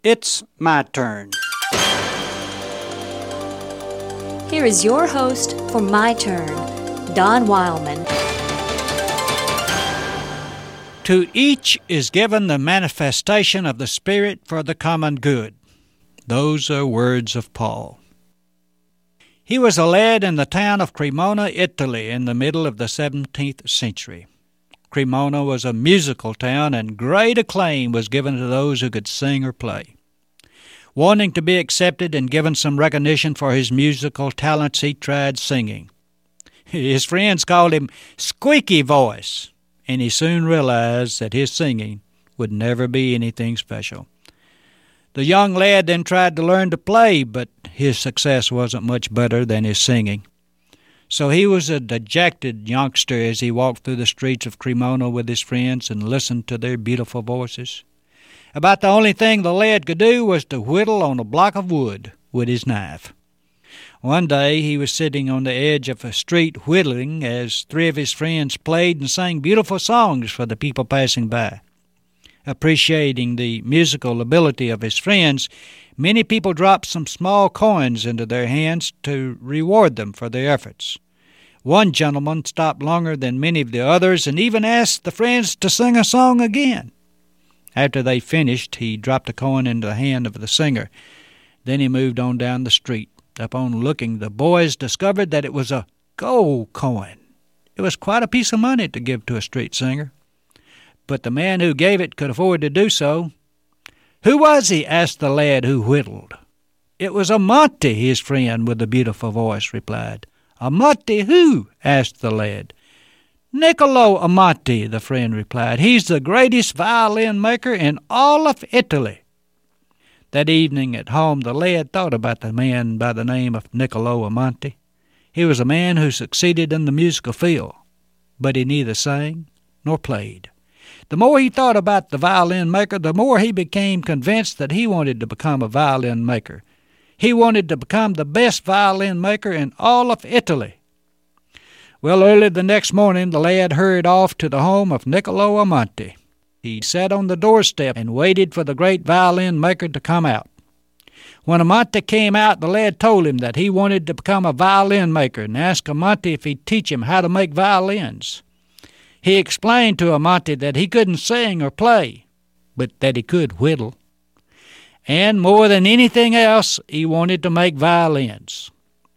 It's my turn. Here is your host for My Turn, Don Wildman. To each is given the manifestation of the Spirit for the common good. Those are words of Paul. He was a lad in the town of Cremona, Italy, in the middle of the 17th century. Cremona was a musical town, and great acclaim was given to those who could sing or play. Wanting to be accepted and given some recognition for his musical talents, he tried singing. His friends called him Squeaky Voice, and he soon realized that his singing would never be anything special. The young lad then tried to learn to play, but his success wasn't much better than his singing. So he was a dejected youngster as he walked through the streets of Cremona with his friends and listened to their beautiful voices. About the only thing the lad could do was to whittle on a block of wood with his knife. One day he was sitting on the edge of a street whittling as three of his friends played and sang beautiful songs for the people passing by. Appreciating the musical ability of his friends, many people dropped some small coins into their hands to reward them for their efforts. One gentleman stopped longer than many of the others and even asked the friends to sing a song again. After they finished, he dropped a coin into the hand of the singer. Then he moved on down the street. Upon looking, the boys discovered that it was a gold coin. It was quite a piece of money to give to a street singer. But the man who gave it could afford to do so. "Who was he?" asked the lad who whittled. "It was Amante," his friend with the beautiful voice replied. "Amante who?" asked the lad. "Niccolo Amante," the friend replied. "He's the greatest violin maker in all of Italy." That evening at home the lad thought about the man by the name of Niccolo Amante. He was a man who succeeded in the musical field, but he neither sang nor played. The more he thought about the violin maker, the more he became convinced that he wanted to become a violin maker. He wanted to become the best violin maker in all of Italy. Well, early the next morning, the lad hurried off to the home of Niccolo Amante. He sat on the doorstep and waited for the great violin maker to come out. When Amante came out, the lad told him that he wanted to become a violin maker and asked Amante if he'd teach him how to make violins. He explained to Amante that he couldn't sing or play, but that he could whittle. And more than anything else, he wanted to make violins.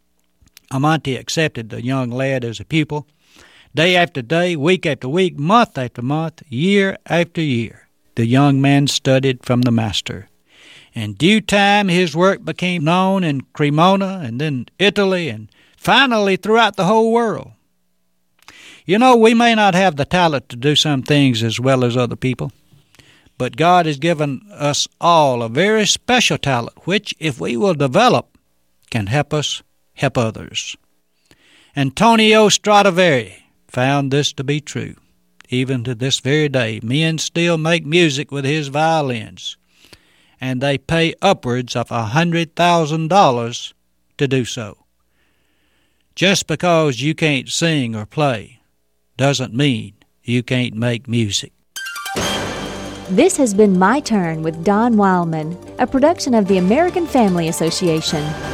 Amante accepted the young lad as a pupil. Day after day, week after week, month after month, year after year, the young man studied from the master. In due time, his work became known in Cremona and then Italy and finally throughout the whole world. You know, we may not have the talent to do some things as well as other people, but God has given us all a very special talent, which, if we will develop, can help us help others. Antonio Stradivari found this to be true. Even to this very day, men still make music with his violins, and they pay upwards of $100,000 to do so. Just because you can't sing or play doesn't mean you can't make music. This has been My Turn with Don Wildman, a production of the American Family Association.